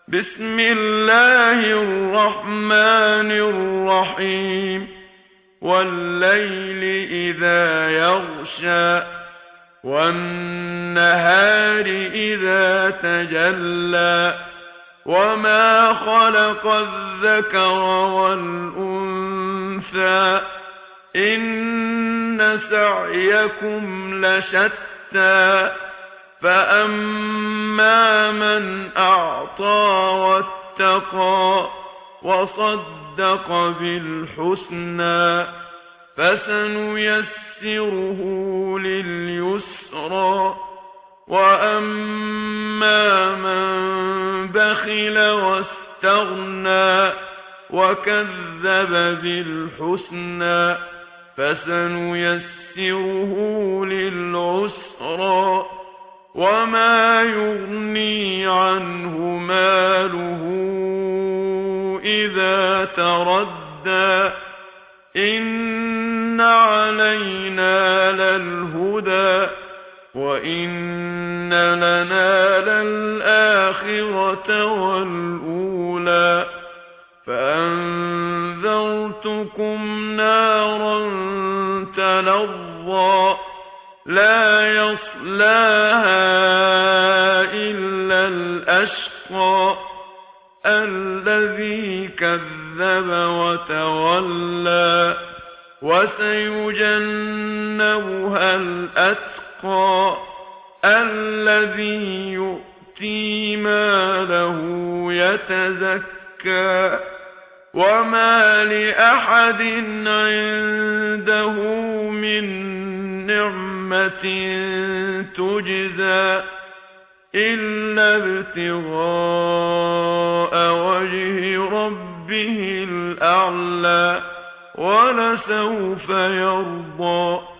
بسم الله الرحمن الرحيم والليل إذا يغشى والنهار إذا تجلى وما خلق الذكر والأنثى إن سعيكم لشتى فأما من أعطى واتقى وصدق بالحسنى فسنيسره لليسرى وأما من بخل واستغنى وكذب بالحسنى فسنيسره للعسرى وما يغني عنه ماله إذا تردى إن علينا للهدى وإن لنا للآخرة والأولى فأنذرتكم نارا تلظى لا يصلاها إلا الأشقى الذي كذب وتولى وسيجنبها الأتقى الذي يؤتي ماله يتزكى وما لأحد عنده من نعمة تجزى إلا ابتغاء وجه ربه الأعلى ولسوف يرضى.